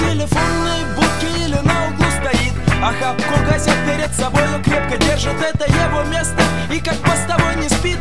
телефонной будке или на углу стоит. Охапку газет перед собою крепко держит, это его место, и как постовой не спит.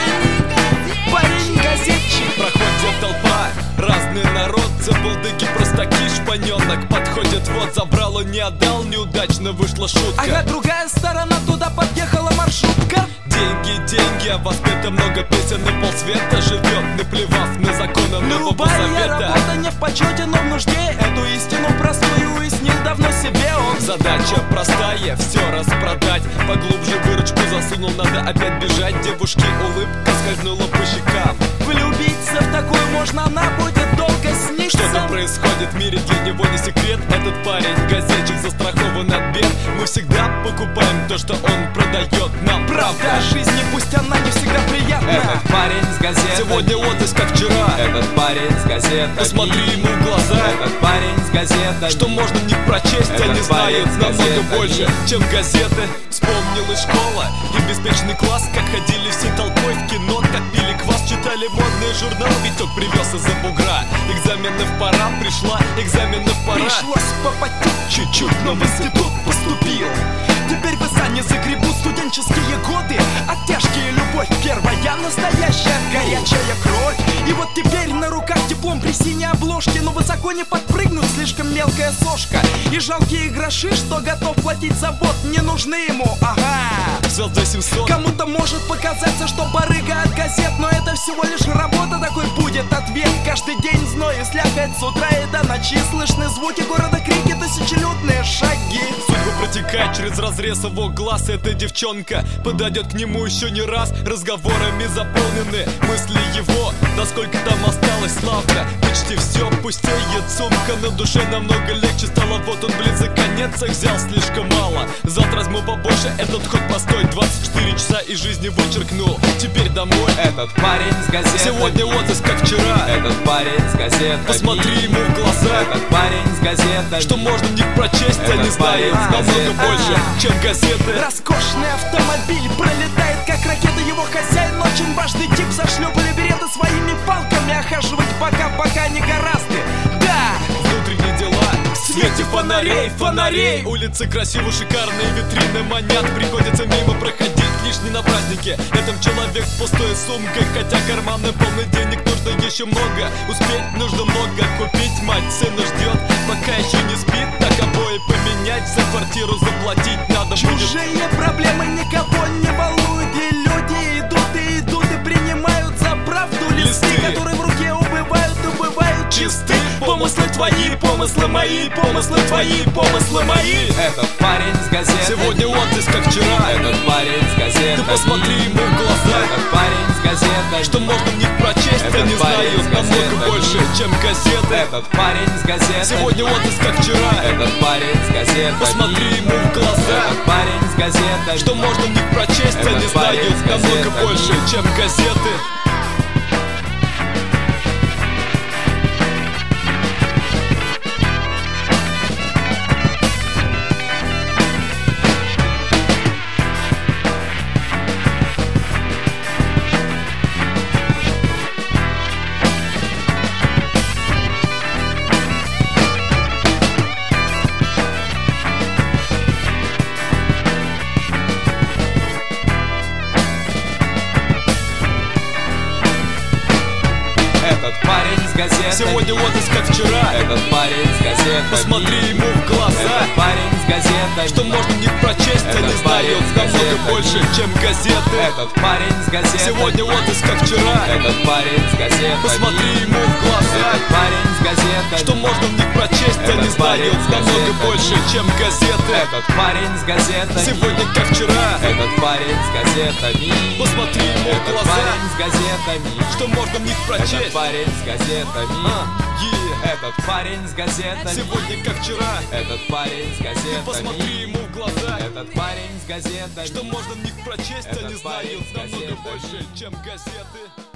Парень-газетчик. Проходит толпа, разный народ, забулдыги, простаки, шпаненок. Подходит, вот забрал, он не отдал, неудачно вышла шутка. Ага, другая сторона, туда подъехала маршрутка. Деньги, а воспето много песен, и полсвета живет, наплевав на законы нового завета. Работа не в почете, но в нужде, эту истину простую уяснил давно себе он. Задача простая, все распродать, поглубже выручку засунул, надо опять бежать. Девушке улыбка скользнула по щекам. Влюбиться в такую можно, она будет долго сниться. Что-то происходит в мире, для него не секрет. Этот парень, газетчик, застрахован от бед. Мы всегда покупаем то, что он продает нам. Правда жизни, пусть она не всегда приятна. Этот парень с газетой, сегодня отпуск, как вчера. Этот парень с газетой, посмотри ему в глаза. Этот парень с газетой, что можно в них прочесть, этот они знают намного больше, чем газеты. Вспомнилась школа и беспечный класс, как ходили всей толпой в кино, как пили квас, читали модный журнал, Витек привез из-за бугра. Экзаменов пора, пришла, экзаменов пора. Пришлось попотеть чуть-чуть, но в институт поступил. Теперь в сани загребут студенческие годы, а тяжкие любовь первая, настоящая горячая кровь. И вот теперь на руках диплом при синей обложке, но высоко не подпрыгнуть, слишком мелкая сошка. И жалкие гроши, что готов платить за бот, не нужны ему, ага. Взял за 700. Кому-то может показаться, что барыга от газет, но это всего лишь работа, такой будет ответ. Каждый день зной и слякоть с утра и до ночи, слышны звуки города, крики, тысячелюдные шаги. Судьба протекает через разрез его глаз. Эта девчонка подойдет к нему еще не раз. Разговорами заполнены мысли его, насколько там осталось славно. Почти все пустеет сумка, на душе намного легче стало. Вот он близок конец, их взял слишком мало. Завтра возьму побольше, этот ход постой. 24 часа из жизни вычеркнул, теперь домой. Этот парень с газетой, сегодня отпуск, как вчера. Этот парень с газетой, посмотри ему в глаза. Этот парень с газетой, что можно в них прочесть, они знают намного больше, чем газеты. Роскошный автомобиль пролетает как ракета, его хозяин очень важный тип. Зашлепали береты своими палками, охаживать пока не гораздо. Да, внутренние дела в свете фонарей. Улицы красивые, шикарные, витрины манят. Приходится мимо проходить, лишний на празднике. Рядом человек с пустой сумкой, хотя карманы полны денег, нужно еще много. Успеть нужно много купить, мать сына ждет, пока еще не спит. Так обои поменять, за квартиру заплатить надо будет. Чужие проблемы никого не волнуют, и люди идут и принимают за правду листы, которые в руке убывают чисты. Помыслы твои, помыслы мои, помыслы твои, помыслы мои. Этот парень с газетой, сегодня отпуск, как вчера. Этот парень с газетой, ты посмотри ему в глаза. Этот парень с газетой, что можно в них прочесть, они знают намного больше, чем газеты. Этот парень с газетой, сегодня отпуск, как вчера. Этот парень с газетой, посмотри ему в глаза. Этот парень с газетой, что можно в них прочесть, они знают намного больше, чем газеты. Этот парень с газетой, сегодня отпуск, как вчера. Этот парень с газетой, посмотри ему в глаза. Этот парень с газетой, что можно в них прочесть, они знают намного больше, чем газеты. Этот парень с газетой, сегодня отпуск, как вчера. Этот парень с газетой, посмотри ему в глаза. Этот парень с газетой, что можно в них прочесть, они знают намного больше, чем газеты. Этот парень с газетой, сегодня, как вчера. Этот парень с газетами, посмотри ему в глаза. Парень с газетами, что можно в них прочесть. Этот парень с газетами, Этот парень с газетами, сегодня, как вчера. Этот парень с газетами, посмотри ему в глаза. Этот парень с газетами, что можно в них прочесть, они знают намного газетами, больше, чем газеты.